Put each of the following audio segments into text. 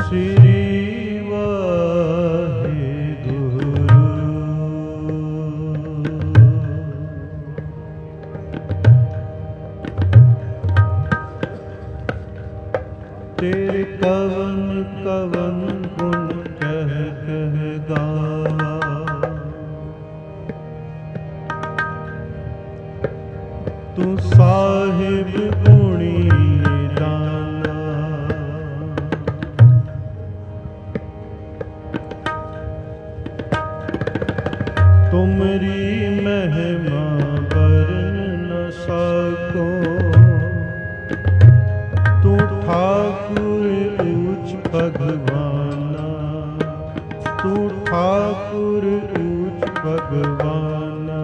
श्री वाहे गुरु। तेरे कवन कवन गुण कह कह गावा, तू साहिब गुणी दाना। तुमरी महिमा वर्ण न सको, तू ठाकुर ऊंच भगवाना, तू ठाकुर ऊंच भगवाना।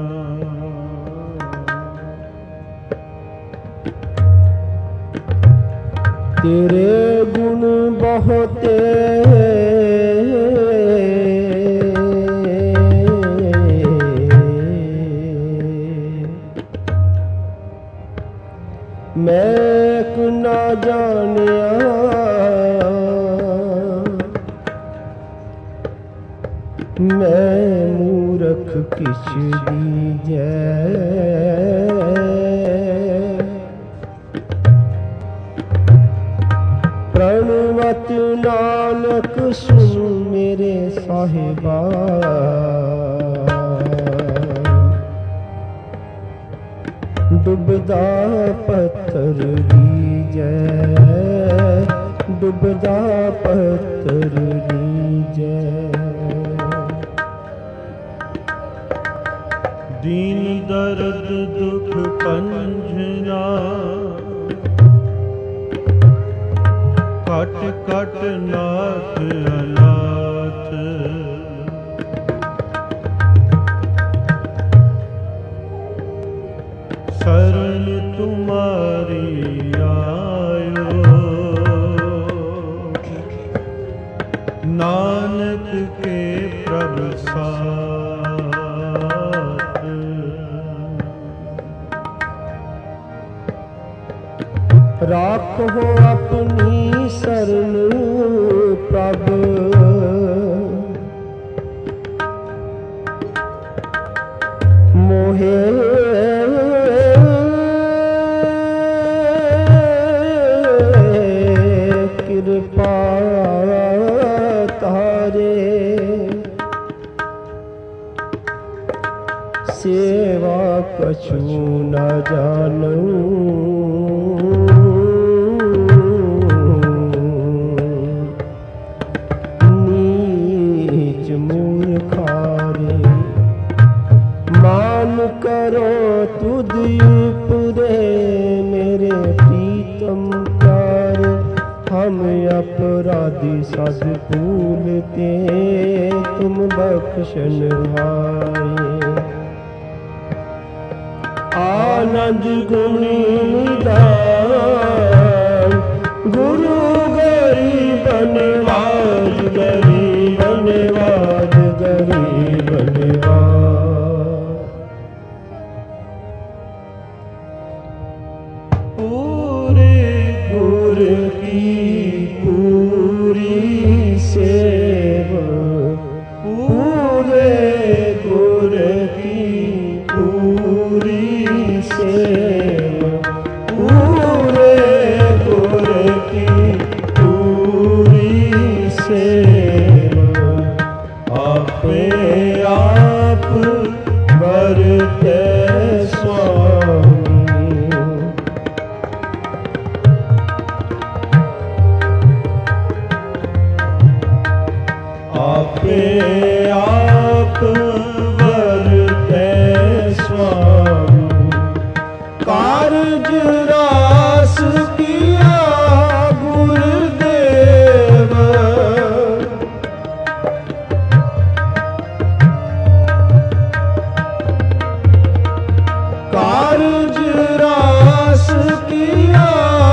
तेरे गुण बहुते मैं ना जानिया, मैं मूरख किछ दीजै। प्रणवत नानक सुन मेरे साहिबा, डुबदा पत्थर दीजै, डुबदा पत्थर दीजै। दीन दर्द दुख पंजना, कट कट नाथ अनाथ। शरण तुम्हारी आयो, नानक के प्रभु साथ। राखो अपनी शरण प्रभु, मोहे कृपा तारे। सेवा कछु न जानू, नीच मूर्खारे। मान करो तुझ पुरे मेरे प्रीतम प्यारे। हम अपराधी सद भूलते, तुम बख्शन भाए। आनंद गुणी निदान, गुरु गरीब निवाज, गरीब निवाज, गरीब निवाज। पूरे गुर की पूरी सेवा, पूरे गुर की पूरी सेवा, पूरे गुर की पूरी सेवा। आपे आप बरते स्वामी, आपे आप बरते स्वामी। कारज रास किया गुरुदेव, कारज रास किया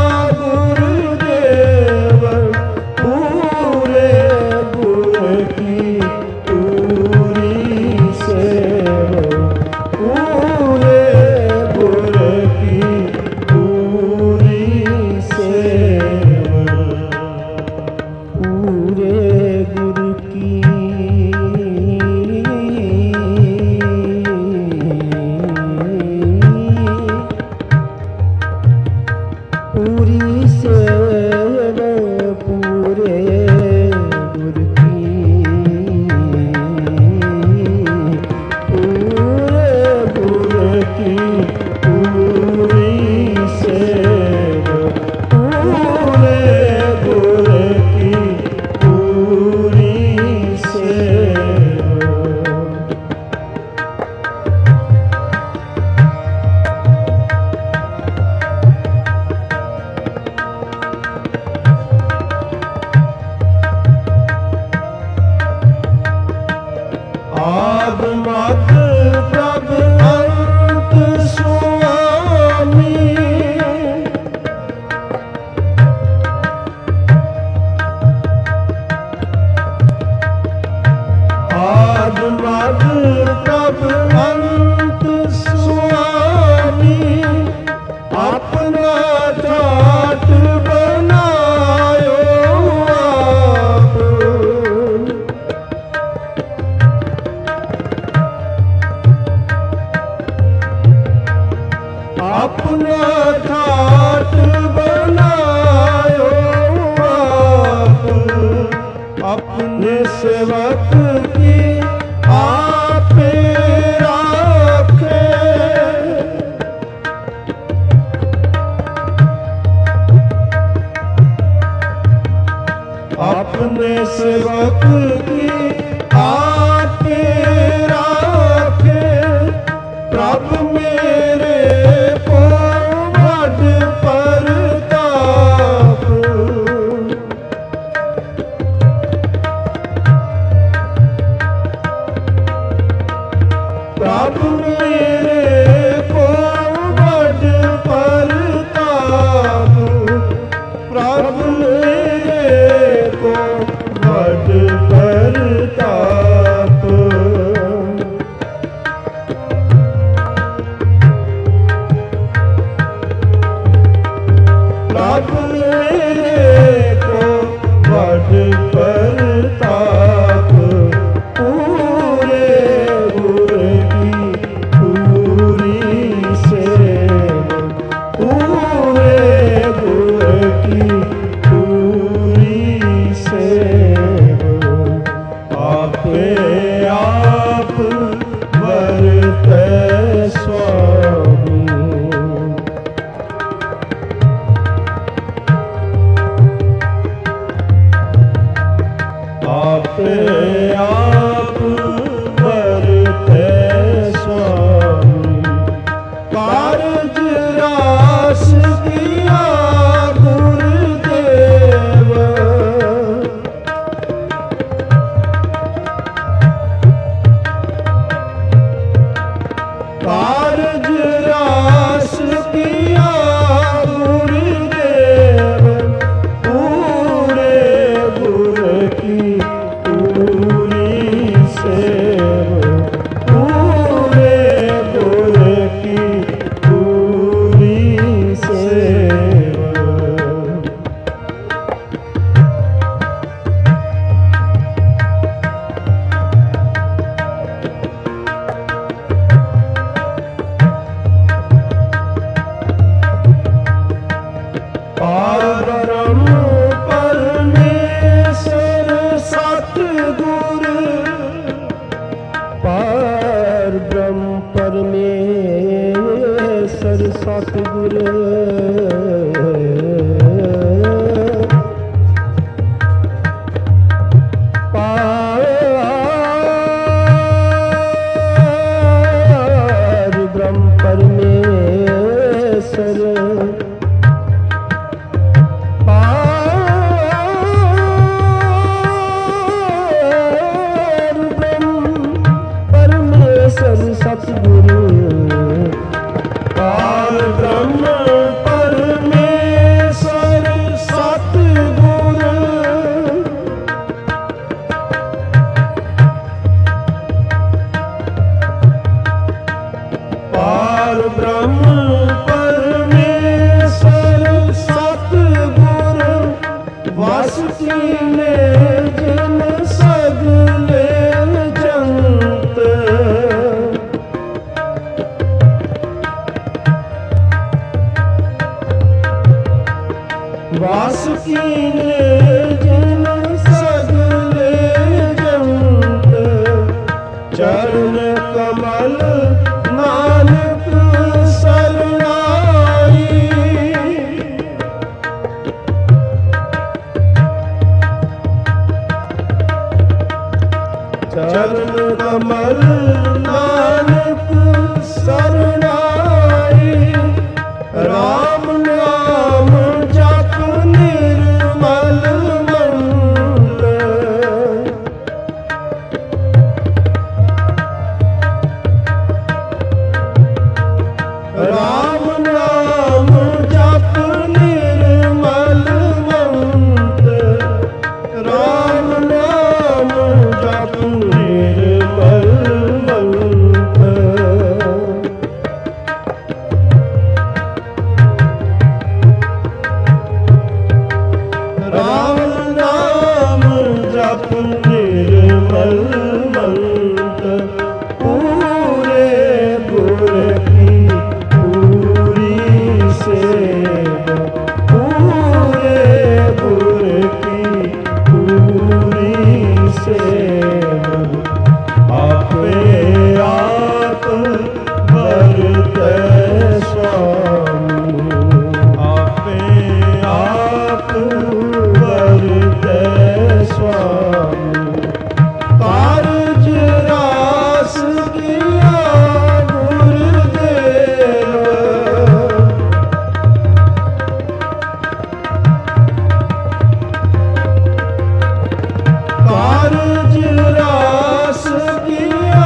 गुरुदेव। पूरे गुर की पूरी सेवा, पूरे गुर की पूरी सेवा। पूरी सेव पूरे गुर की, पूरे गुर की पूरी सेव, पूरे गुर की पूरी सेव। आद मद प्रभ अंत स्वामी, आद मद प्रभ अंत स्वामी, अपना ठाट बनायो आप, अपना ठाट बनायो आप, अपने सेवक की आपे राखे, अपने सेवक की आपे राखे, प्रभु मेरे को बड़ परताप, प्रभु मेरे को बड़ परताप, प्रभु मेरे को बड़ परताप। प्रभु मेरे को बड़ परताप, पूरे गुर की पूरी सेव, पूरे गुर की पूरी सेव। आपे आप वरते स्वामी, आपे आप वरते स्वामी, कारज रास किया गुरुदेव, कारज रास किया गुरुदेव, पूरे गुर की पूरी सेव, पूरे गुर की पूरी सेव। पार ब्रह्म परमेश्वर सतगुर, पार ब्रह्म परमेश्वर सतगुर, पार ब्रह्म परमेश्वर, सतगुरु, पार ब्रह्म परमेश्वर सतगुरु, पार ब्रह्म परमेश्वर ਵਾਸ ਕੀਨੇ ਜਿਨ ਸਗਲੇ ਜੰਤ ਚਰਨ ਕਮਲ ਨਾਨਕ ਸਰਨਾਈ ਚਰਨ ਕਮਲ ਨਾਨਕ ਸਰਨਾਈ ਰਾਮ ਨਾਮ ਜਪ ਨਿਰਮਲ ਮੰਤ ਰਾਮ ਨਾਮ ਜਪ ਨਿਰਮਲ ਮੰਤ ਰਾਮ ਨਾਮ ਜਪ ਨਿਰਮਲ ਮੰਤ ਰਾਮ ਨਾਮ ਜਪ ਨਿਰਮਲ ਮੰਤ ਪੂਰੇ ਗੁਰ ਕੀ ਪੂਰੀ ਸੇਵਾ ਪੂਰੇ ਗੁਰ ਕੀ ਪੂਰੀ ਸੇਵਾ ਆਪੇ ਆਪ ਵਰਤੈ ਸੁਆਮੀ ਆਪੇ ਆਪ ਵਰਤੈ ਸੁਆਮੀ ਕਾਰਜ ਰਾਸ ਕੀਆ ਗੁਰਦੇਵ ਕਾਰਜ ਰਾਸ ਕੀਆ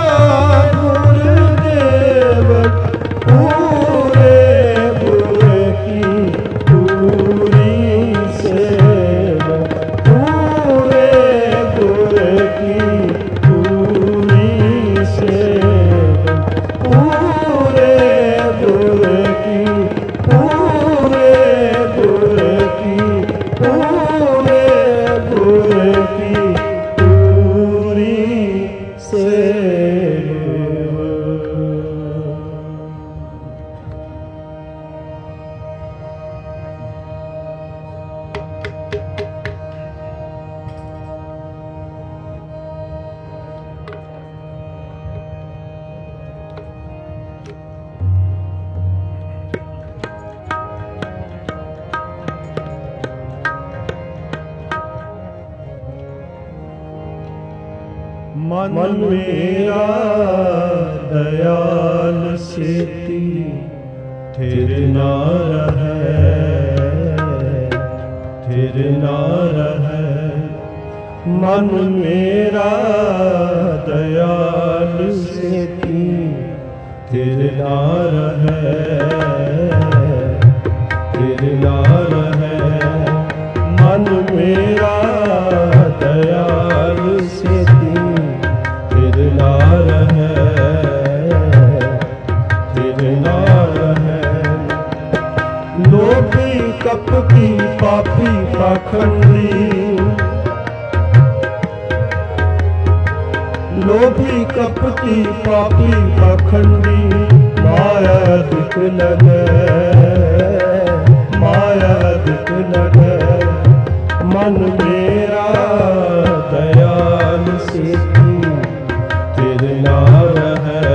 ਗੁਰਦੇਵ ਪੂਰੇ ਗੁਰ ਕੀ ਪੂਰੀ ਸੇਵਾ ਪੂਰੇ ਗੁਰ ਕੀ ਪੂਰੀ ਸੇਵਾ ਪੂਰੇ ਗੁਰ ਕੀ ਪੂਰੇ ਗੁਰ ਕੀ ਪੂਰੇ ਗੁਰ ਕੀ ਪੂਰੀ ਸੇਵਾ ਮਨ ਮੇਰਾ ਦਇਆਲ ਸੇਤੀ ਥਿਰ ਨਾ ਰਹੈ ਥਿਰ ਨਾ ਰਹੈ ਮਨ ਮੇਰਾ ਦਇਆਲ ਸੇਤੀ ਥਿਰ ਨਾ ਰਹੈ ਥਿਰ ਨਾ ਰਹੈ ਮਨ ਮੇਰਾ ਦਇਆਲ ਸੇਤੀ ਥਿਰ ਨਾ ਰਹੈ ਥਿਰ ਨਾ ਰਹੈ ਲੋਭੀ ਕਪਟੀ ਪਾਪੀ ਪਾਖੰਡੀ ਲੋਭੀ ਕਪਟੀ ਪਾਪੀ ਪਾਖੰਡੀ ਮਾਇਆ ਦੁਖ ਲਗੈ ਮਾਇਆ ਦੁਖ ਲਗੈ ਮਨ ਮੇਰਾ ਦਇਆਲ ਸੇਤੀ ਥਿਰ ਨਾ ਰਹੈ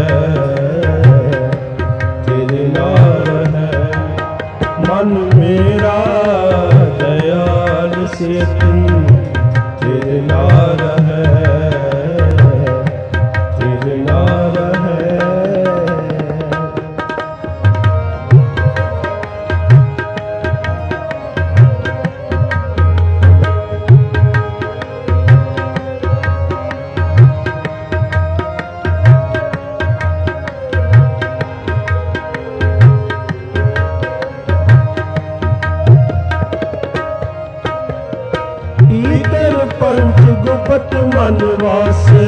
ਥਿਰ ਨਾ ਰਹੈ ਮਨ ਮੇਰਾ ਦਇਆਲ ਸੇਤੀ ਥਿਰ ਨਾ ਰਹੈ ਥਿਰ ਨਾ ਰਹੈ ਪੰਚ ਗੁਪਤ ਮਨ ਵਾਸੇ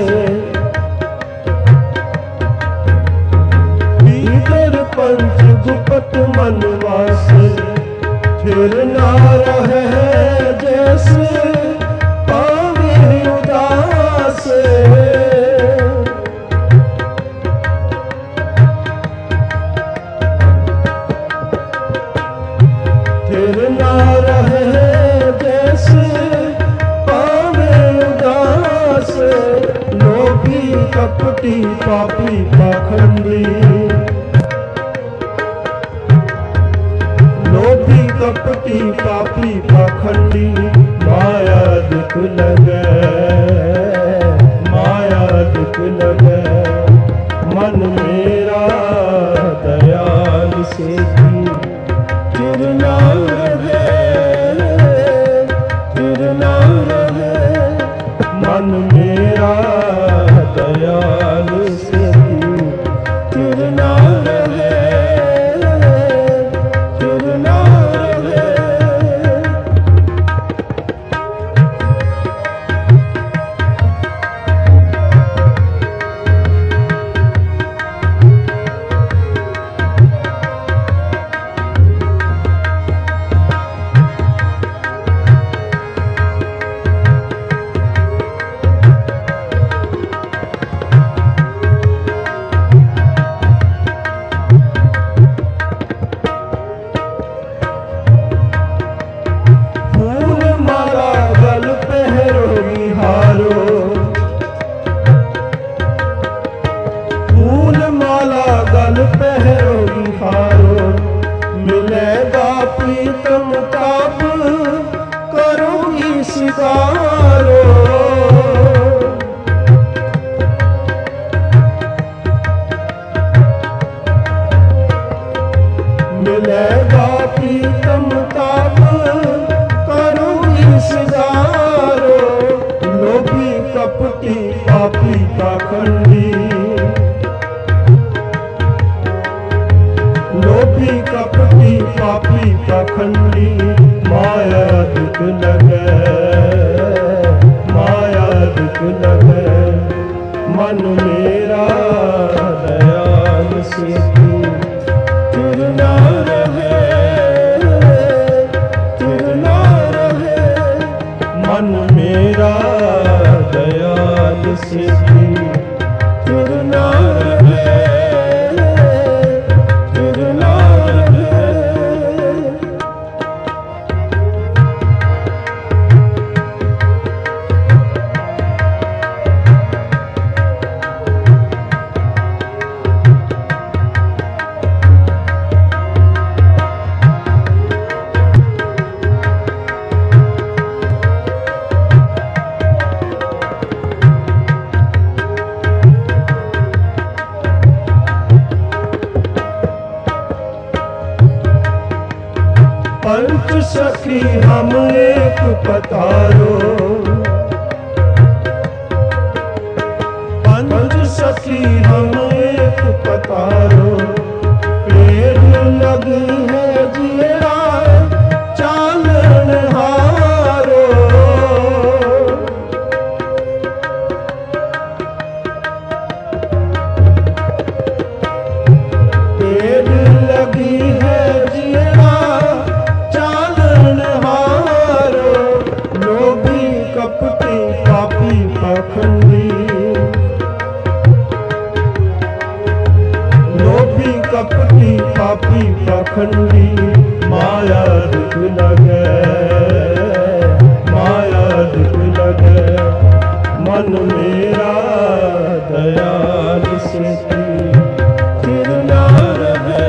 ਈਦਰ ਪੰਚ ਗੁਪਤ ਮਨ ਵਾਸੇ ਥਿਰ ਨਾ ਰਹੈ ਜੈਸੇ ਪਾਵੇ ਉਦਾਸ ਥਿਰ थिर ना रहे जैसे पावे उदास, लोभी कपटी पापी पाखंडी, लोभी कपटी पापी पाखंडी, माया दुख लगे, माया दुख लगे, मन मेरा दयाल से भी थिर ना रहे, थिर ना रहे, मन मेरा दयाल से भी थिर ना रहे, थिर ना रहे। प्रीतम ताप करूँगी सिगारो, मिलेगा प्रीतम ताप करूँगी सिगारो, लोभी कपटी पापी पाखंडी, लोभी कपटी पापी पाखंडी, माया दुख लगे, माया दुख लगे, मन मेरा दयाल से भी थिर ना रहे, थिर ना रहे, मन मेरा दयाल से भी थिर ना रहे, थिर ना रहे। पंच सखी हम एक पतारो, पंच सखी हम एक पतारो, पेड़ लगी है जिया चालन हारो, पेड़ लगी है जिया कपटी पापी पाखंडी, लोभी कपटी पापी पाखंडी, माया दुख लगे, माया दुख लगे, मन मेरा दयाल से थिर ना रहे,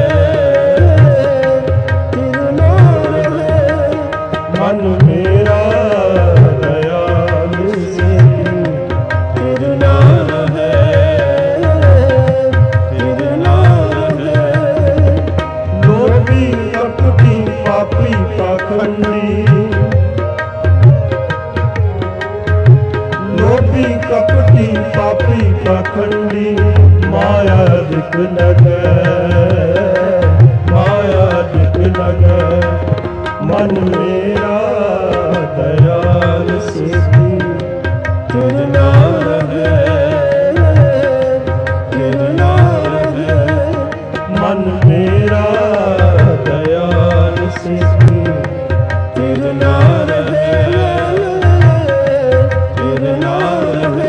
थिर ना रहे, मन मेरा लोभी कपटी पापी पाखंडी, माया दुख लगे, माया दुख लगे, मन मेरा दयाल से भी थिर ना रहे, थिर ना रहे, मन मेरा दयाल से भी थिर ना रहे, थिर ना रहे।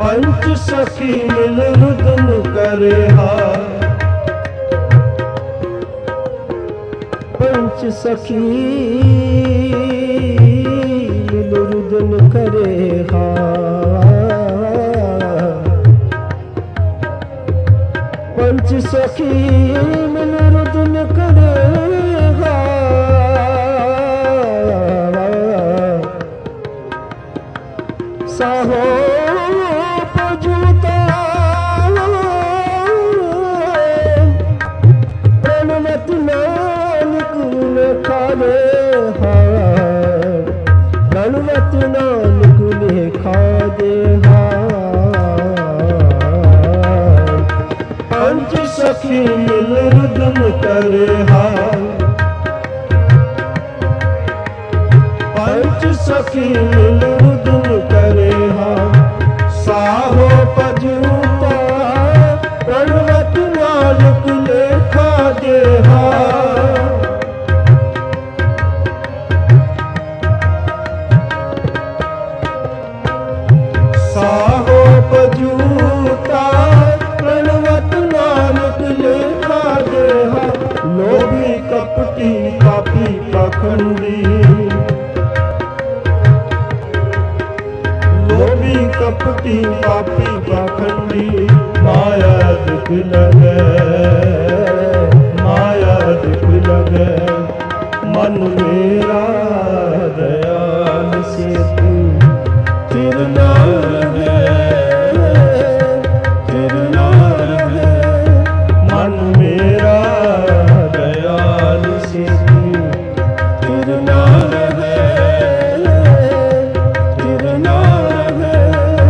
पंच सखी मिल रुदन करे हार। पंच सखी मिल रुदन करे हार। पंच सखी मिल रुदन करे हार। साहो पजूता प्रणवत नानक लेखा दे हार। प्रणवत नानक लेखा दे हार। पंच सखी मिल रुदन करे हार। पंच सखी मिल रुदन करे हार। साहो पजूता प्रणवत नानक लेखा दे हार। साहो पजूता प्रणवत नानक लेखा दे हार। लोभी कपटी पापी पाखंडी। लोभी कपटी पापी पाखंडी। माया दुख लगे माया दुख लगे। मन मेरा दयाल से तू फिर ना रहे फिर ना रहे। मन मेरा दयाल से तू फिर ना रहे फिर ना रहे।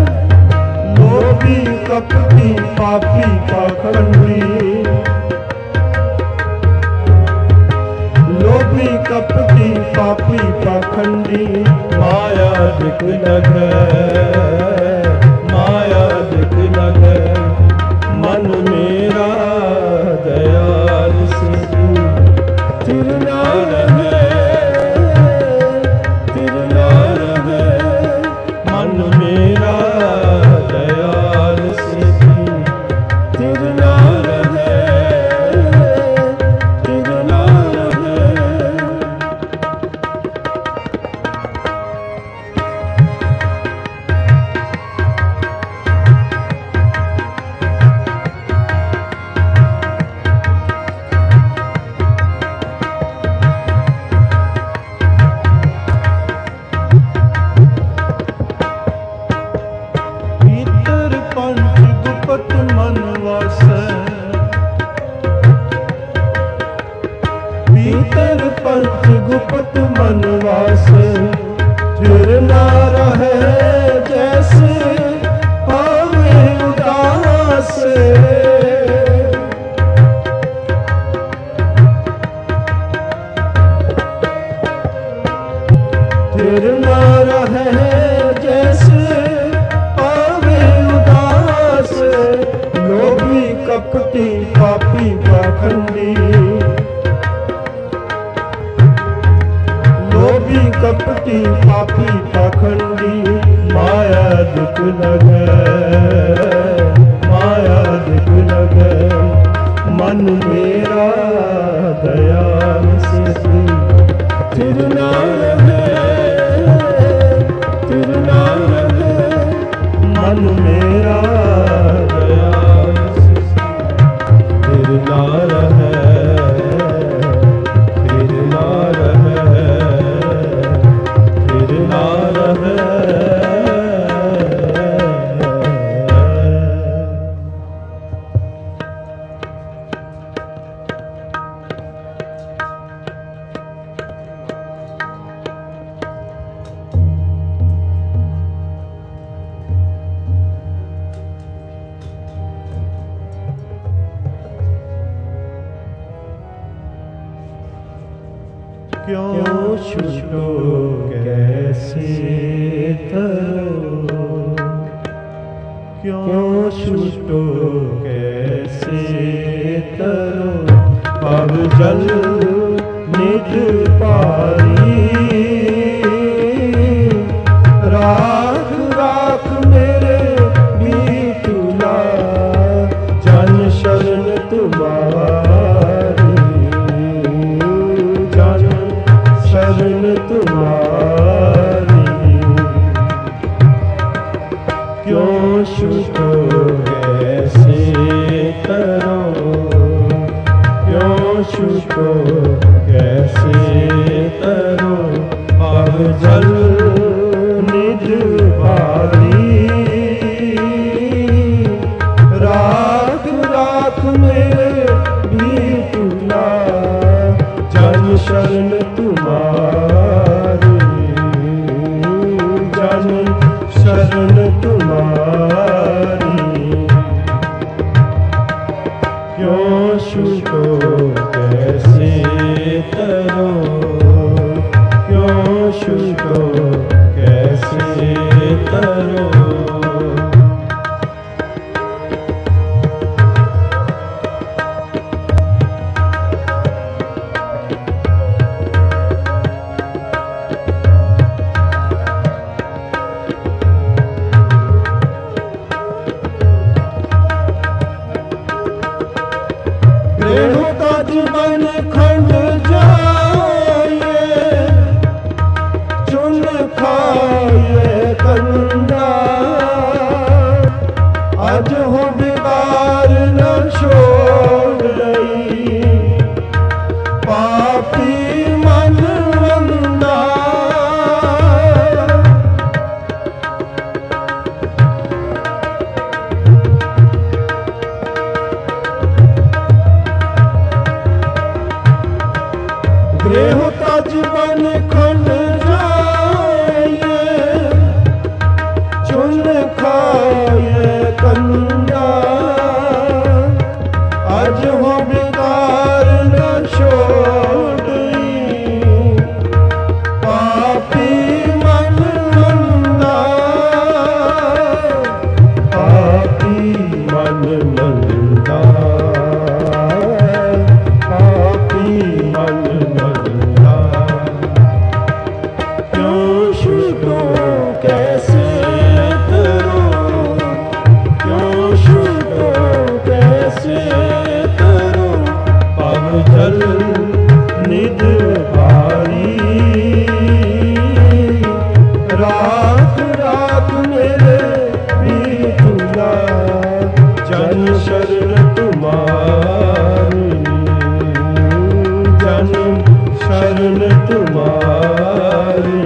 लोभी कपटी पापी पाखंडी। लोभी कपटी पापी पाखंडी। माया दिख लगे माया दिख लगे। मन मेरा दयाल से तू फिर ना रहे फिर ना रहे। मन मेरा दयाल से तू फिर ना रहे फिर ना रहे। भीतर पंच गुपत मन वासै। भीतर पंच गुपत मन वासै। फिर ना रहे जैसे पावे उदास। फिर ना रहे जैसे पावे उदास। लोभी कपटी पापी पाखंडी। लोभी कपटी पापी पाखंडी। माया दुख लगे माया दुख लगे। मन मेरा दयाल से तू फिर ना रहे फिर ना रहे। मन मेरा दयाल से फिर ना रहे फिर ना रहे फिर ना रहे। क्यों छूटो कैसे तरो। क्यों छूटो कैसे तरो। अब जल निज पारी। राख राख मेरे छूटो कैसे करो, क्यों छूटो कैसे करो, अब जल निज बारी, राख राख मेरे भी तुला, जन शरण तुम्हारी, जन शरण तुम्हारी, क्यों छूटो कैसे करो, क्यों छूटो कैसे करो। जीवन खंड जाए, चुन खाए कंदा, आज हो बिगार न छोड़ रही, पापी मन वंदा। होता जीवन खंड जाए, चुन खाए कंदा, आज हो बिगार न छोड़ी, पापी मन मंदा, पापी मन मंदा, पापी मन मंदा, क्यों छूटो कैसे करो, क्यों छूटो कैसे करो, अब जल निज बारी, राख राख मेरे भी तुला, जन शरण तुम्हारी, जन शरण तुम्हारी,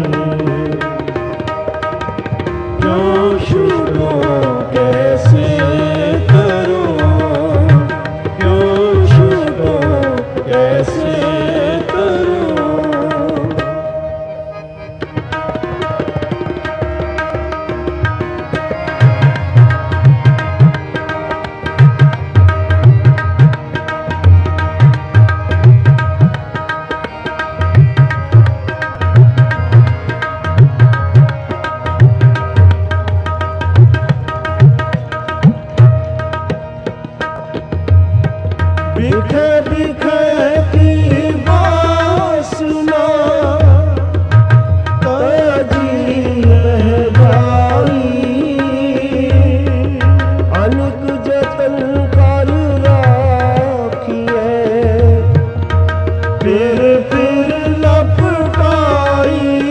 क्यों छूटो कैसे करो, क्यों छूटो कैसे करो। बिखे बिखे की वासना, ताजी रह जाई, अनेक जतन कर राखिए, फिर लपटाई,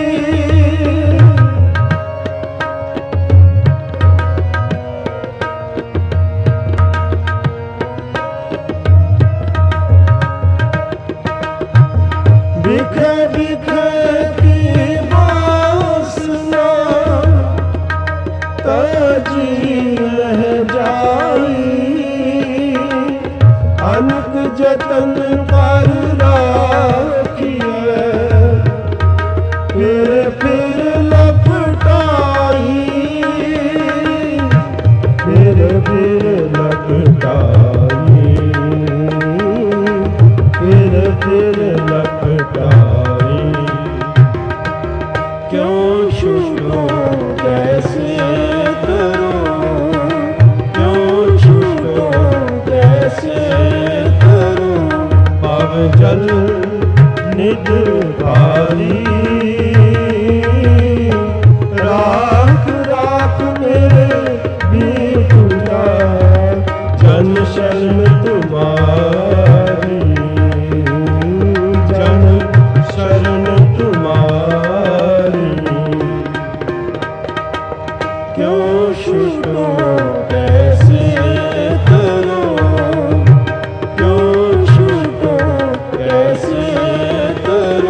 बिखे बिखे की वासना, ताजी रह जाई, अनेक जतन कर राखिए, फिर लपटाई, फिर लपटाई, फिर लपटाई, क्यों छूटो कैसे करो, क्यों छूटो कैसे करो, अब जल निज बारी, राख राख मेरे भी तुला, जन शरण तुम्हारी, जन शरण तुम्हारी, क्यों छूटो छूटो कैसे करो, क्यों छूटो कैसे करो।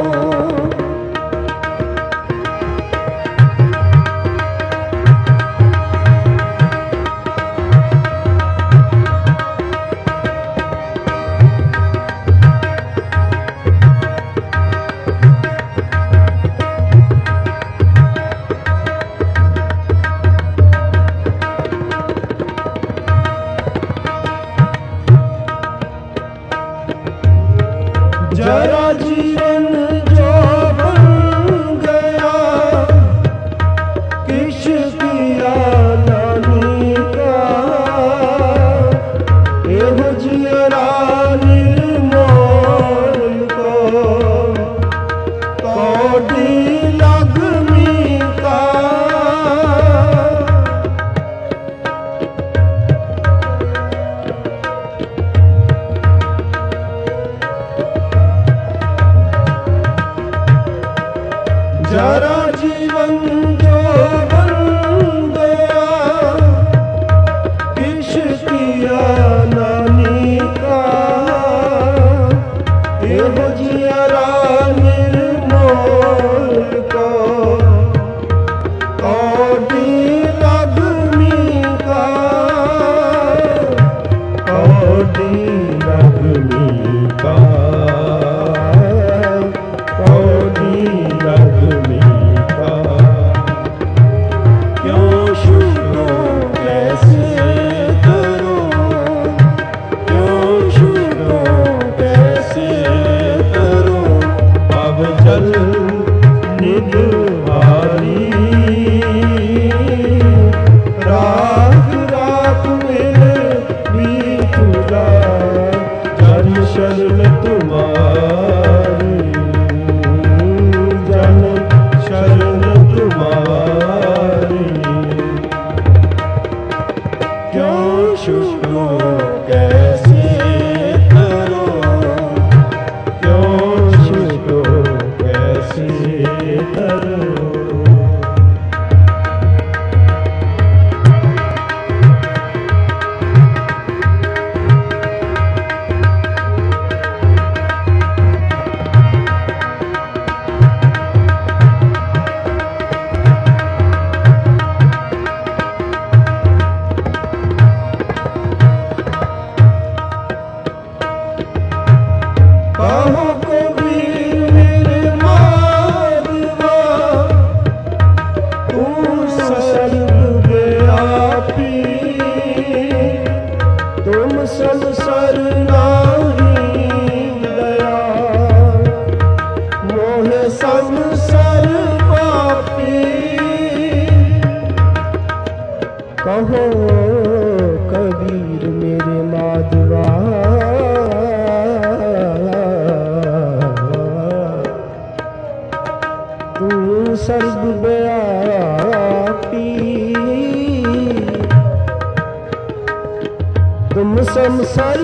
जरा जीवन जो बन गया, किश किया नानी का, एहो जियरा निर्मोल को, कौड़ी लगमी का। जरा जीवन जो बन गया, किश किया नानी का, एहो जियरा निर्मोल को, कौड़ी लगमी का, कौड़ी लगमी का, कौड़ी लगमी का। क्यों छूटो कैसे करो, क्यों छूटो कैसे करो। अब जल निध भारी, राख राख मेरे बीतुला, जन शरण तुम्हारी, जन शरण तुम्हारी। क्यों छूटो कैसे करो, क्यों छूटो कैसे करो। कहो कबीर मेरे माधवा, तू सर्वव्यापी, तुम संसार नाही दया, मोह संसार पापी। कहो कबीर मेरे माधवा, तू सर्वव्यापी, तुम संसार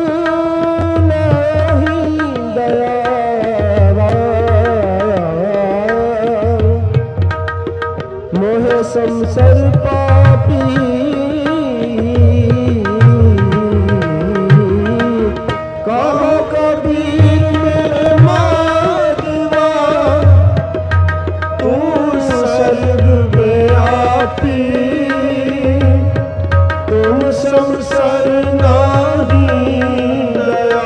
नहीं दया, मोह संसार पापी। कहो कबीर मेरे माधवा, तू सर्वव्यापी, तुम संसार नाही दया,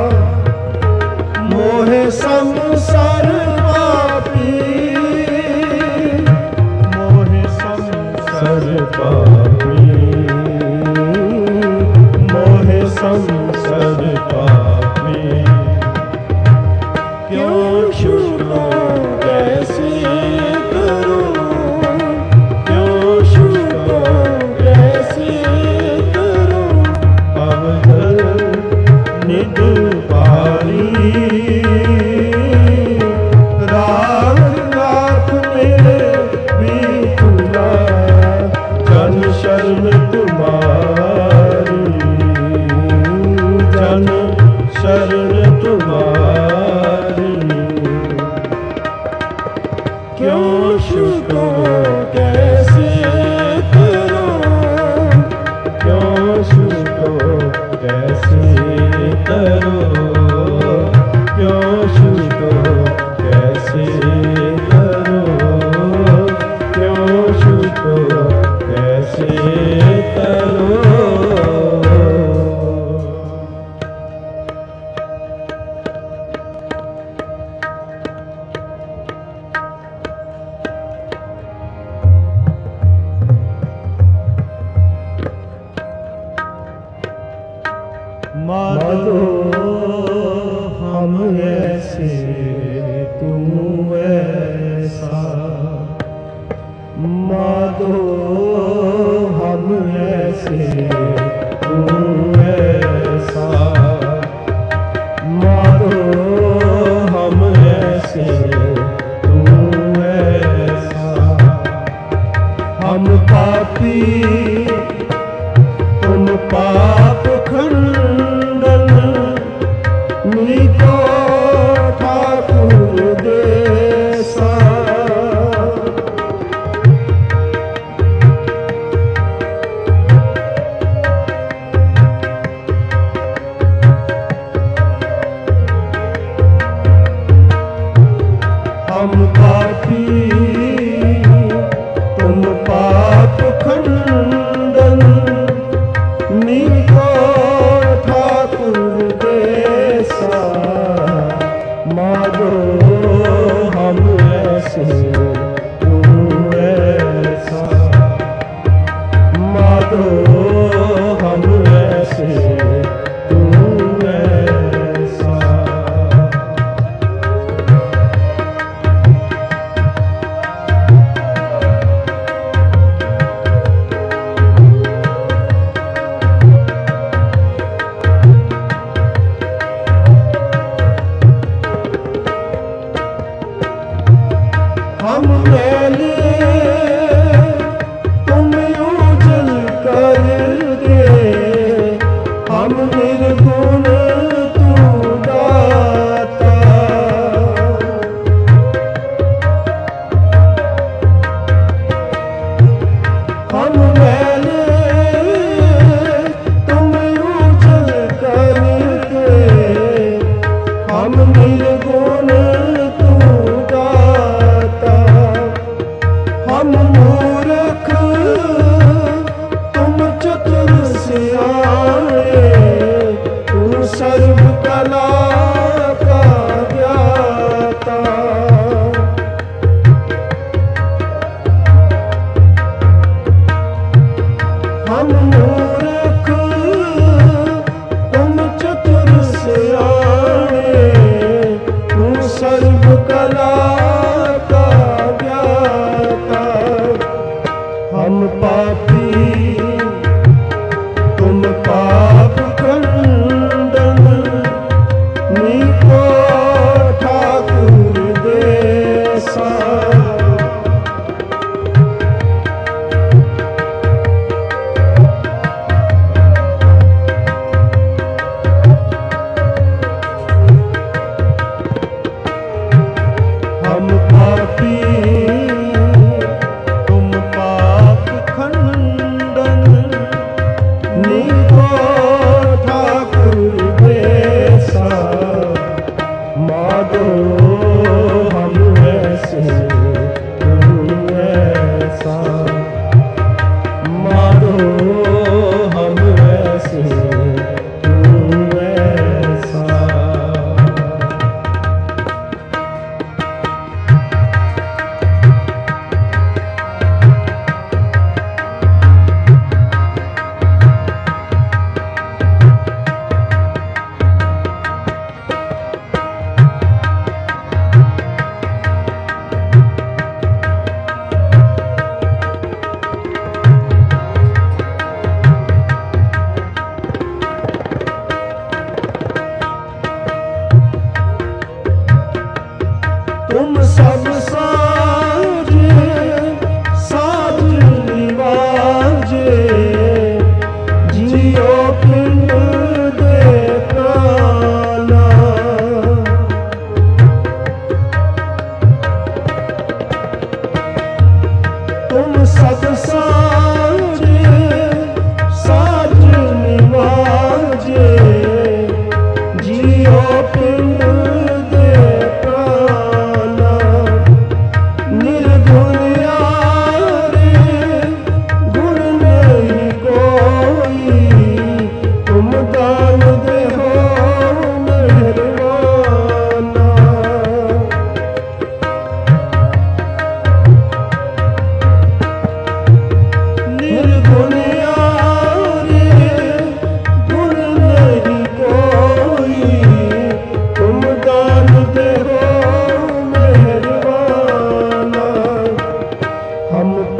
मोह संसार पापी, मोह संसार पापी, मोह संसार पापी। क्यों छूटो कैसे करो, क्यों छूटो कैसे करो। अब जल निध भारी, राख राख मेरे बीतुला, जन शरण तुम्हारी, जन शरण तुम्हारी। क्यों छूटो कैसे करो, माधो हम ऐसे तू ऐसा, माधो हम ऐसे तू ऐसा। हम पापी तुम पाप खंडन, मीठो ठाकुर देसा। हम पापी तुम पाप खंडन, मीठो ठाकुर देसा। माधो हम ऐसे तू ऐसा, माधो हम ऐसे तू ऐसा। हम मैले तुम उजल कर दे, हम निर्गुण तू दाता। हम मैले तुम उजल कर दे, हम निर्गुण तू दाता। हम मूर्ख तुम चतुर सियाने, तू सर्व कला का ज्ञाता। हम मूर्ख तुम चतुर सियाने, तू सर्व कला का ज्ञाता। हम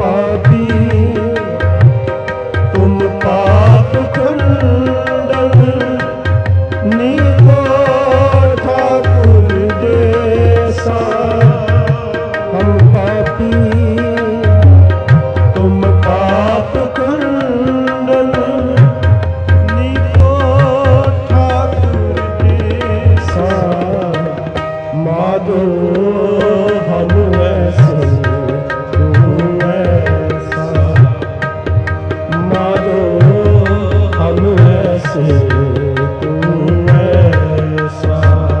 पापी तुम पाप खंडन नीको ठाकुर देसा। हम पापी तुम पाप खंडन नीको ठाकुर देसा। माधो हम ऐसे तू ऐसा। माधो हम ऐसे तू ऐसा।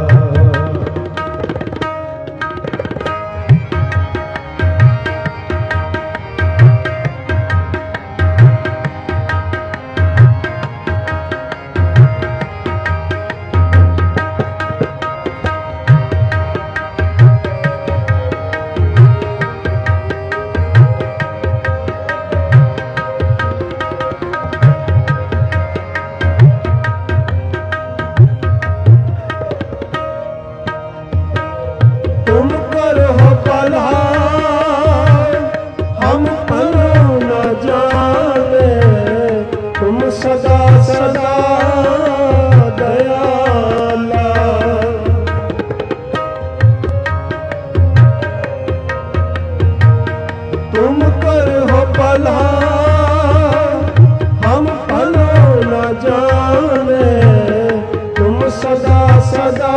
तुम करो भला हम भलो न जाने। तुम सदा सदा दयाला। तुम करो भला हम भलो न जाने। तुम सदा सदा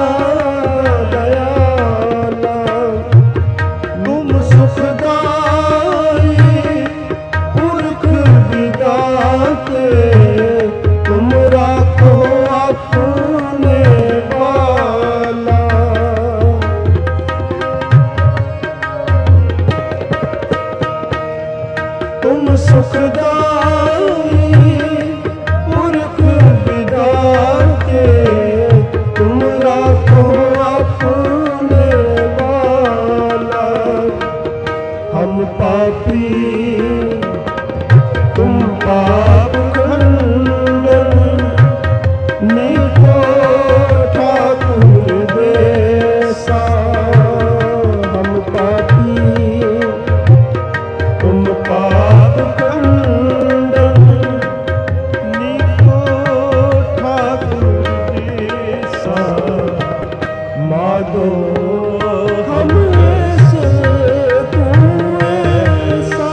तुम सुखदाई पुरख विदाते। तुम राखो अपने वाला। तुम सुखदाई पुरख विदाते। तुम राखो अपने वाला। हम पापी तुम पाप खंडन नीको ठाकुर देसा। हम पापी तुम पाप खंडन नीको ठाकुर देसा। माधो हम ऐसे तू ऐसा।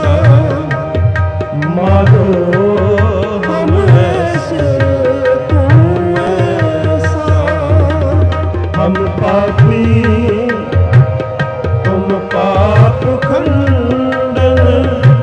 माधो हम ऐसे तू ऐसा। हम पापी तुम पाप खंडन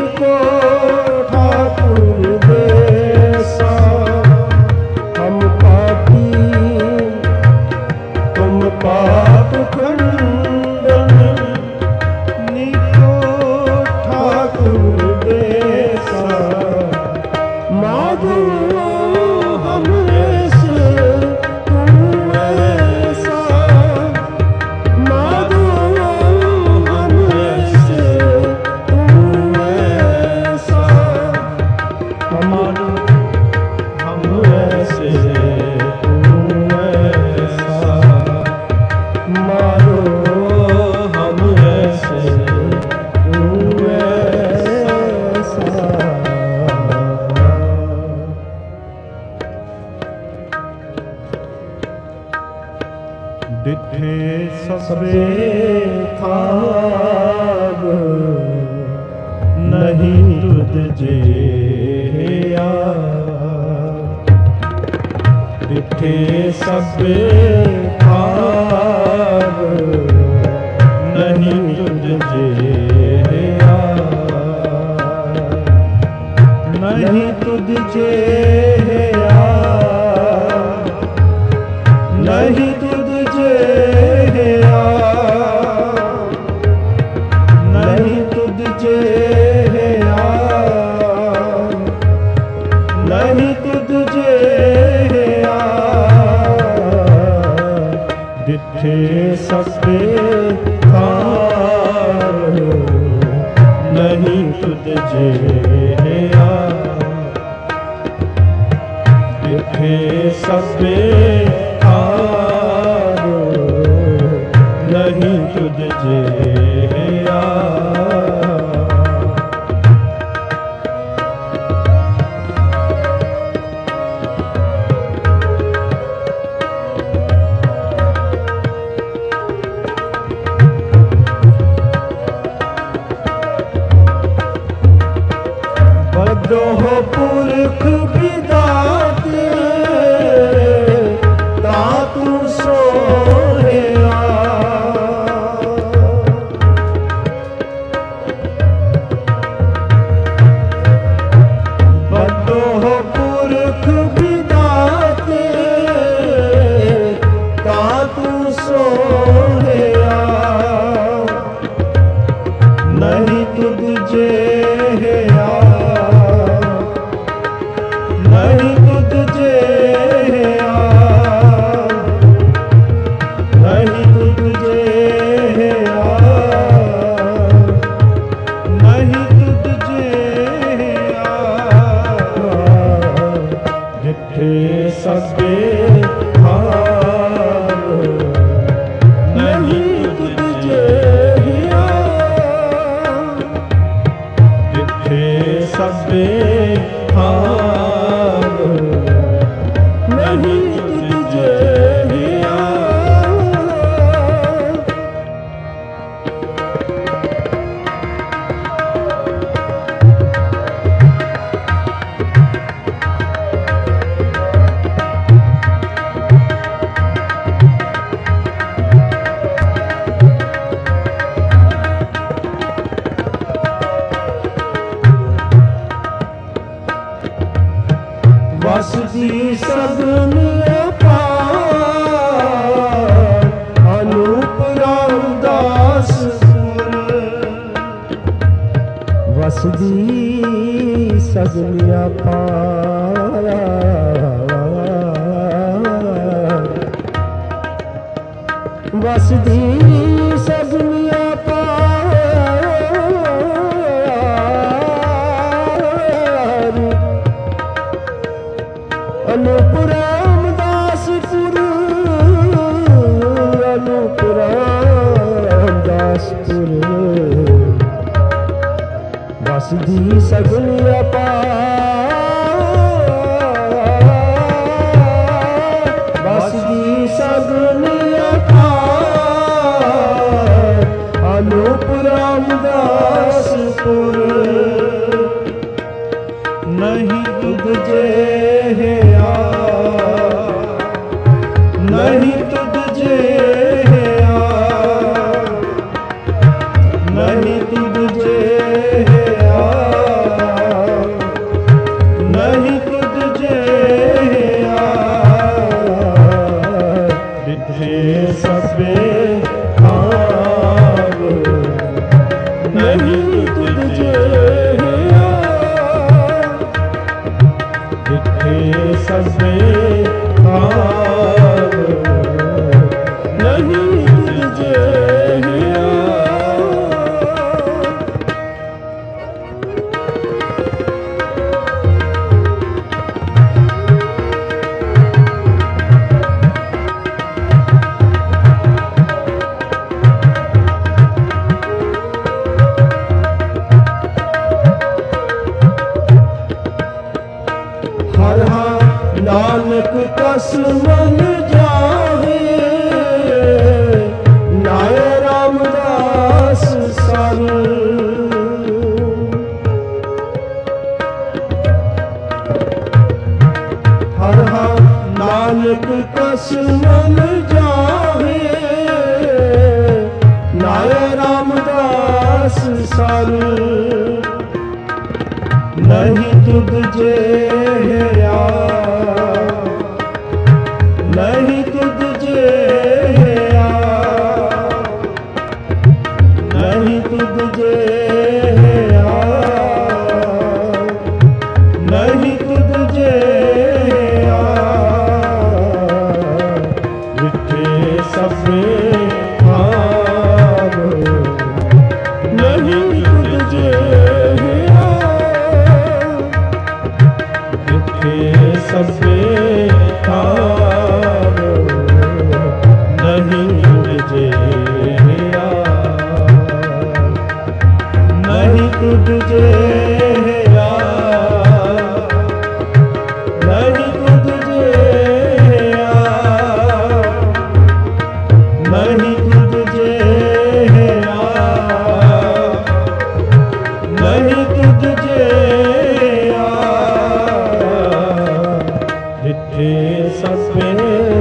को ठाकुर देसा हम पापी तुम पाप खंडन निको ठाकुर देसा माधो हम ऐसे तुम ऐसा माधो हम ऐसे तुम ऐसा हमारो हम ऐसे तुम ऐसा मारो हम ऐसे तुम ऐसा डिठे सबे थाग नहीं तुझ जेया डिठे सबे थाग नहीं तुझ जेया नहीं तुझ जेया नहीं तुझ जेया नहीं तुझ जेया नहीं तुझ जेया डिठे सबे थार नहीं तुझ जेया डिठे सबे थार नहीं तुझ जेया बदोह पुरख विदाते तातु सोहया बदोह पुरख विदाते तातु सोहया नहीं तुझ जेया नहीं तुझ जेया नहीं तुझ जेया नहीं तुझ जेया जिथे सबे थार नहीं तुझ जेया डिठे सबे थाग नहीं तुझ जेया ਵਸਦੀ ਸਗਨ ਅਪਾਰ ਅਨੂਪ ਰਾਮਦਾਸ ਪੁਰ ਵਸਦੀ ਸਗਨ ਅਪਾਰ ਵਸਦੀ ਸਗਨ ਅਪਾਰ ਅਨੂਪ ਰਾਮਦਾਸਪੁਰ ਅਨੂਪ ਰਾਮਦਾਸਪੁਰ ਵਸਦੀ ਸਗਲ ਅਪਾਰ ਵਸਦੀ ਸਗਲ ਅਪਾਰ ਅਨੂਪ ਰਾਮਦਾਸਪੁਰ ਨਹੀਂ ਤੁਧ ਜਿਹਾ ਨਹੀਂ ਤੁਧ ਜਿਹਾ ਨਹੀਂ ਤੁਧ ਜਿਹਾ ਨਾਨਕ ਕਸ ਮਨ ਜਾਹੇ ਨਾਏ ਰਾਮਦਾਸ ਸਰ ਹਰ ਹਰ ਨਾਨਕ ਕਸ ਮਨ ਜਾਹੇ ਨਾਏ ਰਾਮਦਾਸ ਸਰ ਨਹੀਂ ਤੁਧ ਜਿਹਾ ਨਹੀਂ ਤੁਧ ਜਿਹਾ ਨਹੀਂ ਤੁਧ ਜਿਹਾ ਨਹੀਂ ਤੁਧ ਜਿਹਾ ਜਿੱਥੇ ਸਭੇ ਭਾਵ ਨਹੀਂ ਤੁਧ ਜਿਹਾ ਜਿੱਥੇ ਸਭੇ ਭਾਵ ਨਹੀਂ ਤੁਧ ਜਿਹਾ ਨਹੀਂ ਤੁਧ ਜਿਹਾ ਨਹੀਂ ਤੁਧ ਜਿਹਾ ਨਹੀਂ ਤੁਧ ਜਿਹਾ ਨਹੀਂ ਤੁਧ ਜਿਹਾ ਜਿੱਥੇ ਸਭੇ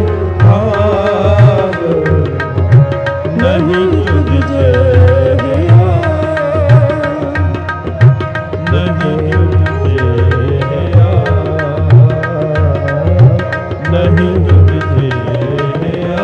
ਭਾਵ ਨਹੀਂ ਤੁਧ ਜਿਹਾ ਨਹੀਂ ਤੁਧ ਜਿਹਾ ਨਹੀਂ ਤੁਧ ਜਿਹਾ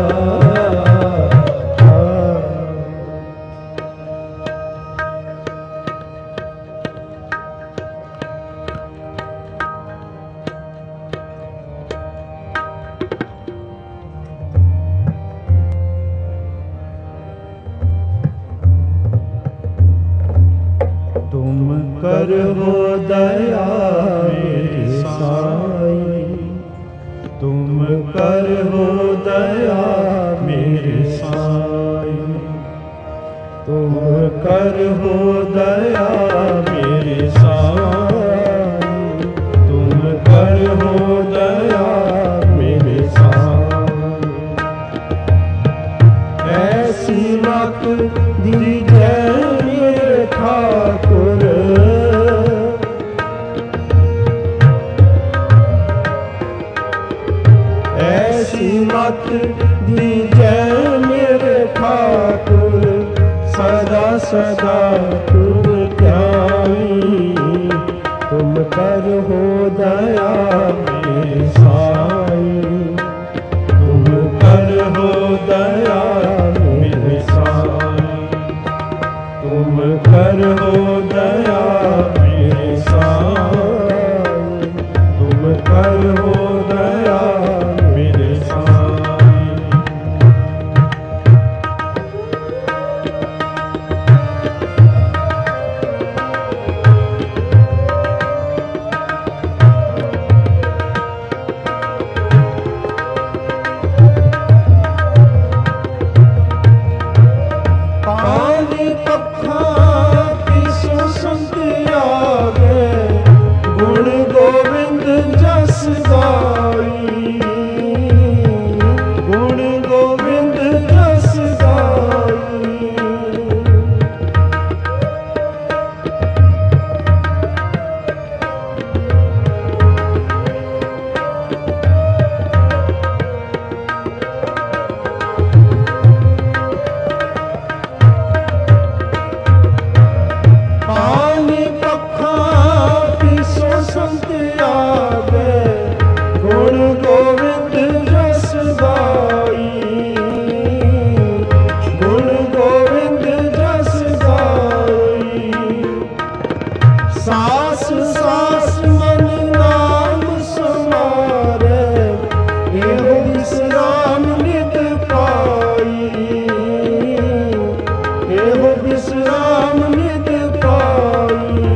ਤੁਮ ਕਰੋ ਦਇਆ ਮੇਰੀ ਸਾਈ ਤੁਮ ਕਰੋ ਦਇਆ ਮੇਰੀ ਸਾਈ ਤੁਮ ਕਰੋ ਦਇਆ ਮੇਰੀ ਸਾਈ ਤੁਮ ਕਰੋ ਦਇਆ ਮੇਰੀ ਸਾਈ ਐਸੀ ਮਤ ਦੀ ਜੈ ਮੇਰੇ ਠਾਕੁਰ ਐਸੀ ਮਤ ਦੀ ਜੈ ਮੇਰੇ ਠਾਕੁਰ ਸਦਾ ਸਦਾ ਤੁਮ ਧਿਆਈ ਤੁਮ ਕਰੋ ਦਇਆ ਮੇਰੇ ਸਾਈ ਤੁਮ ਕਰੋ ਦਇਆ ਮੇਰੇ ਸਾਈ ਤੁਮ ਕਰੋ ਦਇਆ ਮੇਰੇ ਸਾਈ ਤੁਮ ਕਰੋ ਦਇਆ ਮੇਰੇ ਸਾਈ ਪਾਣੀ ਪੱਖਾਂ ਪਿਸੋ ਸੰਤ ਆਗੇ ਗੁਣ ਗੋਬਿੰਦ ਜਸ ਗਾਈ ਗੁਣ ਗੋਬਿੰਦ ਜਸ ਗਾਈ ਪਾਣੀ ਪੱਖਾਂ ਪਿਸੋ ਸੰਤ ਆਗੇ ਗੁਣ ਗੋਬਿੰਦ ਜਸ ਗਾਈ ਗੁਣ ਗੋਬਿੰਦ ਜਸ ਗਾਈ ਸਾਸ ਸਾਸ ਮਨ ਨਾਮ ਸਮਾਰੇ ਇਹੋ ਵਿਸਰਾਮ ਨਿਤ ਪਾਈ ਇਹੋ ਵਿਸਰਾਮ ਨਿਤ ਪਾਈ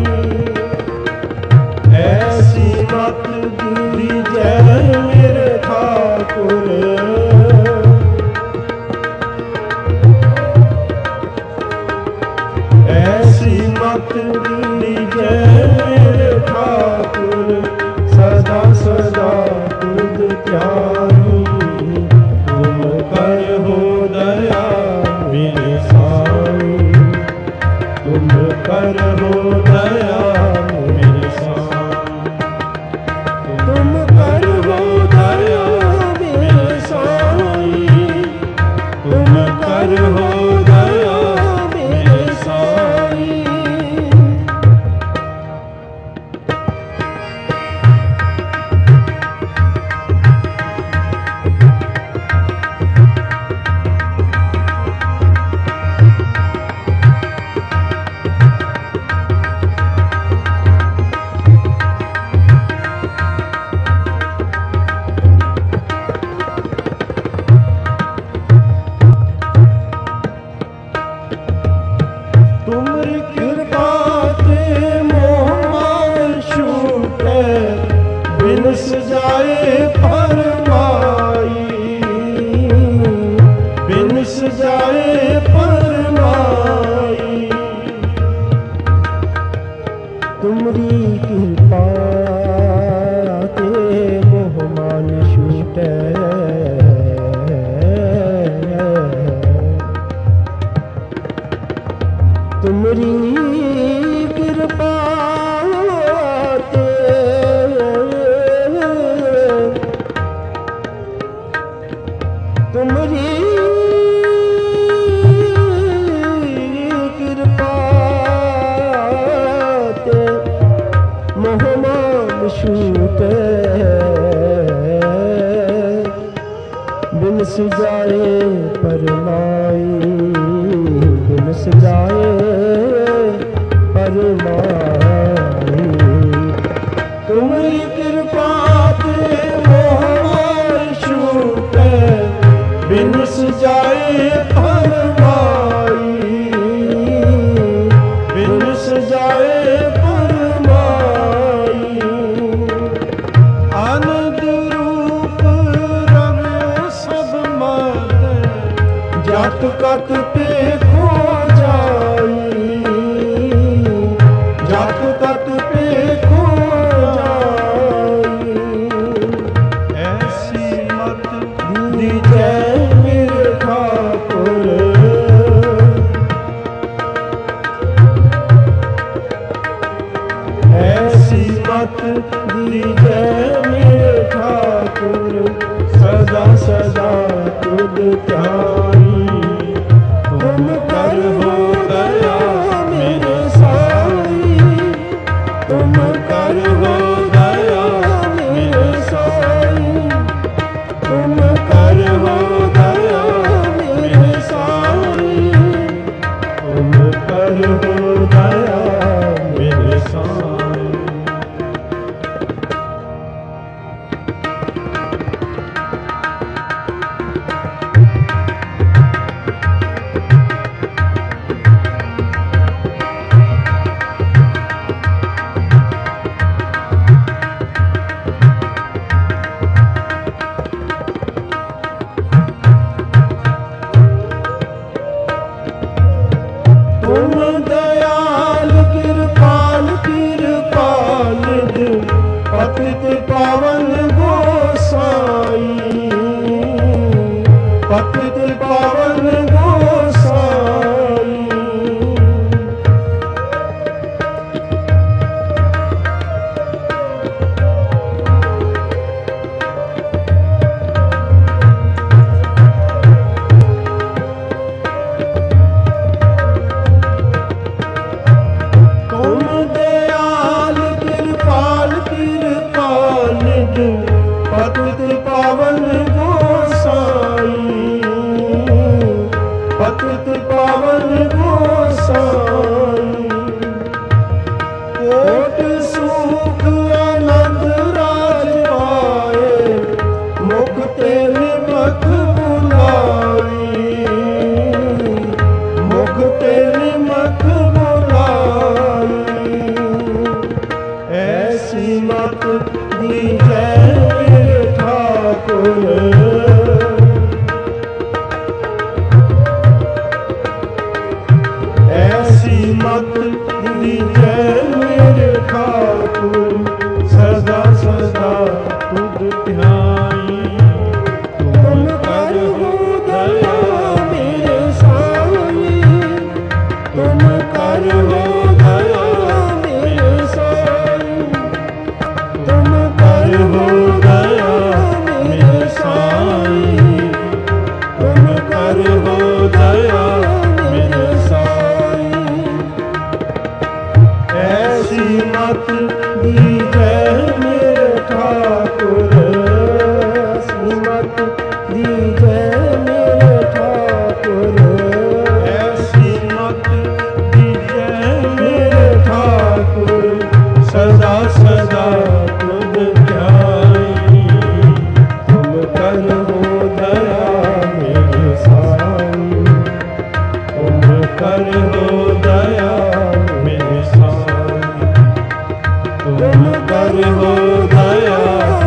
ਐਸੀ ਮਤ ਦੀ ਜੈ ਮੇਰੇ ਠਾਕੁਰ ਐਸੀ ਮਤ ਦੀ ਜੈ ਮੇਰੇ ਠਾਕੁਰ बिन सजाए फरमाई, बिन सजाए फरमाई। तुमरी कृपा ते मोह मान छूटै, तुमरी कृपा ते तुमरी कृपा ते मोह मान छूटै, बिन सजाए फरमाई, बिन सजाए फरमाई। तुमरी कृपा ते मोह मान छूटै, बिन सजाए फरमाई, बिन सजाए फरमाई। आनंद रूप रवि सब मत, जात कत पे खो जाई, जात कत पे खो जाई। ऐसी मत दीजै मेरे ठाकुर, ऐसी मत दीजै मेरे ठाकुर, सदा सदा तुद ध्याई। तुम कर हो दया मेरे साई, तुम कर हो दया मेरे साई, तुम कर हो दया मेरे साई, तुम कर हो दया मेरे साई। तुम दयाल कृपाल कृपाल, पतित पावन गोसाई, पतित पावन गोसाई। तुम दयाल कृपाल कृपाल, पतित पावन गोसाई, पतित पावन गोसाई। कोट सुख आनंद राज पाए, मुख तेरे मख बुलाई, मुख तेरे मख बुलाई। ऐसी मत दीजै मेरे ठाकुर, ऐसी मत दीजै मेरे ठाकुर, सदा सदा तुद ध्याई। तुम कर हो दया मेरे साई, तुम कर हो दया मेरे साई, तुम कर हो दया मेरे साई, तुम कर हो दया मेरे साई। ऐसी मत दीजै मेरे ठाकुर, ऐसी मत दीजै मेरे ठाकुर, ऐसी मत दीजै मेरे ठाकुर, सदा सदा तुद ध्याई। तुम कर हो दया मेरे साई, तुम कर हो दया मेरे साई, तुम कर हो दया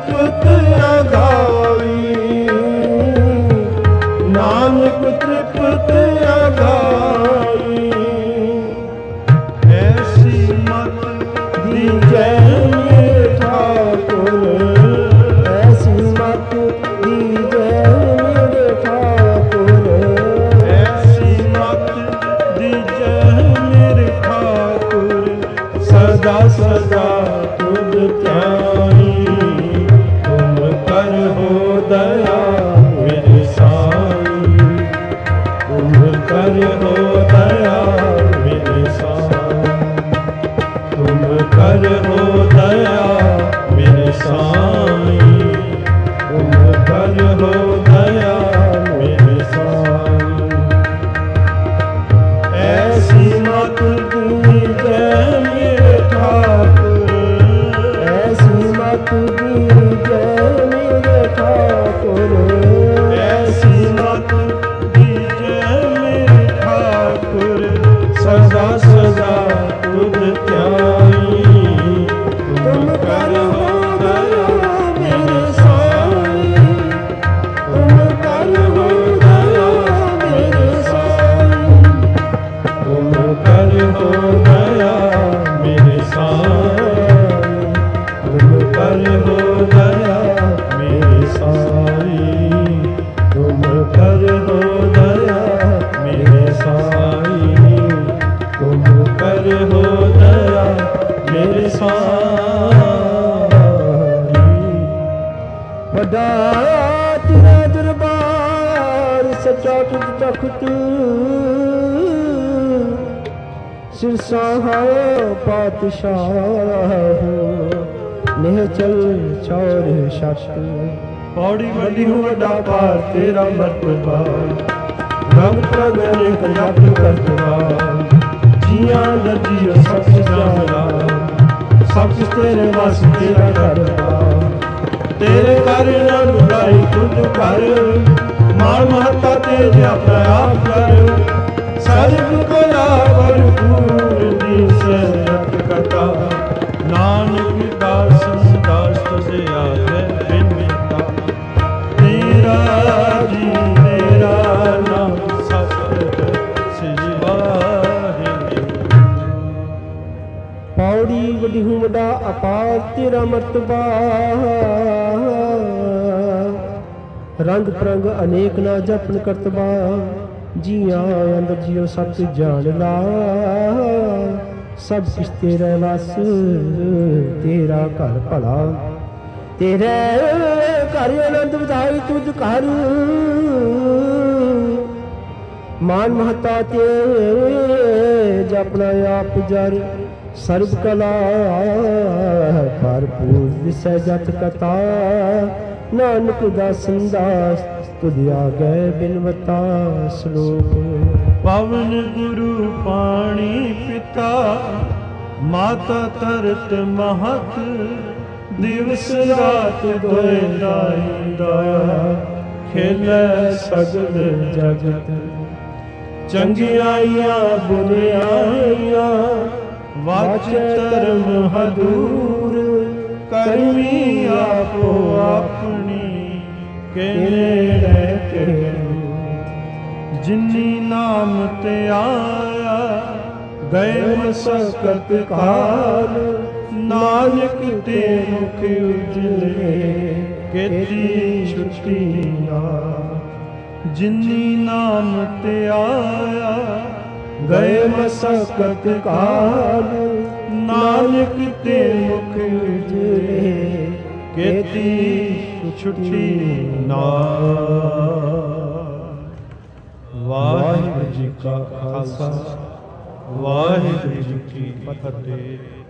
ਤ੍ਰਿਪਤ ਅਗਾਈ, ਨਾਨਕ ਤ੍ਰਿਪਤ ਅਗਾਈ। ਐਸੀ ਮਤ ਦੀਜੈ ਮੇਰੇ ਠਾਕੁਰ, ਐਸੀ ਮਤ ਦੀਜੈ ਮੇਰੇ ਠਾਕੁਰ, ਐਸੀ ਮਤ ਦੀਜੈ ਮੇਰੇ ਠਾਕੁਰ। ਸਦਾ ਸਦਾ ਤੁਧ ਧਿਆਈ, ਤੁਮ ਕਰਹੁ ਦਇਆ ਮੇਰੇ ਸਾਈ, ਤੁਮ ਕਰਹੁ ਦਇਆ ਮੇਰੇ ਸਾਈ, ਤੁਮ ਕਰਹੁ ਦਇਆ ਮੇਰੇ ਸਾਈ, ਤੁਮ ਕਰਹੁ ਦਇਆ ਮੇਰੇ ਸਾਈ। ਐਸੀ ਮਤ ਦੀਜੈ ਮੇਰੇ ਠਾਕੁਰ, ਐਸੀ ਮਤ ਦੀਜੈ ਮੇਰੇ ਠਾਕੁਰ, ਐਸੀ ਮਤ ਦੀਜੈ ਮੇਰੇ ਠਾਕੁਰ। ਸਦਾ ਸਦਾ ਤੁਧ ਧਿਆਈ, ਤੁਮ ਕਰਹੁ ਦਇਆ ਮੇਰੇ ਸਾਈ, ਤੁਮ ਕਰਹੁ ਦਇਆ ਮੇਰੇ ਸਾਈ, ਤੁਮ ਕਰਹੁ ਦਇਆ ਮੇਰੇ ਸਾਈ, ਤੁਮ ਕਰਹੁ ਦਇਆ ਮੇਰੇ ਸਾਈ, ਤੁਮ ਕਰਹੁ ਦਇਆ ਮੇਰੇ ਸਾਈ, ਤੁਮ ਕਰਹੁ ਦਇਆ ਮੇਰੇ ਸਾਈ। ਵੱਡਾ ਤੇਰਾ ਦਰਬਾਰ ਸੱਚਾ ਤੁਧ ਤਖਤ, ਸਿਰਸਾਹਾ ਪਾਤਸ਼ਾਹ, ਨਹਿ ਚਲ ਚੌਰ ਛੱਤ। ਪੌੜੀ ਵੱਡੀ ਹੂੰ ਵੱਡਾ ਪਾਰ ਤੇਰਾ ਮਰਤਬਾ, ਰੰਗ ਪ੍ਰਗਟ ਕੰਜਕ ਕਰਤਵਾ। ਜੀਆਂ ਦਰਜੀਓ ਸਭ ਜਾਣਾ, ਸਭ ਕੁਛ ਤੇਰੇ ਵਾਸ ਤੇਰਾ ਕਰਦਾ। ਤੇਰੇ ਕਰ ਨਾ ਬੁਲਾਈ ਤੁਧ ਕਰ, ਮਾਨ ਮਹਤਾ ਤੇਰੇ ਆਪਣਾ ਆਪ ਕਰ। ਸਰਬ ਕਲਾ ਭਰਪੂਰ ਦਿਸੈ ਰਤ ਕਥਾ, ਨਾਨਕ ਦਾਸ ਦਾਸ ਤੁਝੇ ਆਗੇ ਬਿਨ ਮਿਟਾ। ਤੇਰਾ ਜੀ ਤੇਰਾ ਨਾਮ ਸਤਿ ਸਿਜ ਵਾਹਿਗੁਰੂ। ਪੌੜੀ ਵੱਡੀ ਹੂੰ ਵੱਡਾ ਅਪਾਰ ਤੇਰਾ ਮਰਤਬਾ, ਰੰਗ ਪ੍ਰੰਗ ਅਨੇਕ ਨਾ ਜਪਨ ਕਰਤਬਾ। ਜੀਆਂ ਅੰਦਰ ਜਿਉ ਸਭ ਜਾਣ ਲਾ, ਸਭ ਕੁਛ ਤੇਰਾ ਵਸ ਤੇਰਾ ਘਰ ਭਲਾ। ਤੇਰੇ ਘਰ ਆਨੰਦ ਵਧਾਈ ਤੁਧ ਘਰ, ਮਾਨ ਮਹਤਾ ਤੇ ਜਪਣਾ ਆਪ ਜਰ। ਸਰਬ ਕਲਾ ਭਰਪੂਰ ਦਿਸੈ ਜਤ ਕਥਾ, ਨਾਨਕ ਦਾਸਨ ਦਾਸ ਤੁਧ ਆਗੈ ਬਿਨਵਤਾ। ਸ਼ਲੋਕ ਪਵਨ ਗੁਰੂ ਪਾਣੀ ਪਿਤਾ, ਮਾਤਾ ਧਰਤ ਮਹਤ। ਦਿਵਸ ਰਾਤ ਦੋਇ ਦਾਈ ਦਇਆ, ਖੇਲੈ ਸਗਲ ਜਗਤ। ਚੰਗਿਆਈਆਂ ਬੁਰਿਆਈਆਂ, ਵਾਚੈ ਧਰਮ ਹਦੂਰ। ਕਰਮੀ ਆਪੋ ਆਪਣੀ, ਕੇ ਨੇੜੇ ਕੇ। ਜਿਨੀ ਨਾਮ ਤੇ ਆਇਆ, ਗਏ ਮਸਕਤ ਕਾਲ। ਨਾਨਕ ਤੇ ਮੁਖ ਉਜਲੇ, ਕੀਤੀ ਛੁਟੀ ਨਾ। ਜਿਨੀ ਨਾਮ ਤੇ ਆਇਆ, ਗਏ ਮਸਕਤ ਕਾਲ। ਨਾਨਕ ਤੇ ਮੁਖ ਉਜਲੇ, ਕੀਤੀ ਛੁਟੀ ਨਾਮ। ਵਾਹਿਗੁਰੂ ਜੀ ਕਾ ਖਾਲਸਾ, ਵਾਹਿਗੁਰੂ ਜੀ ਕੀ ਫਤਿਹ।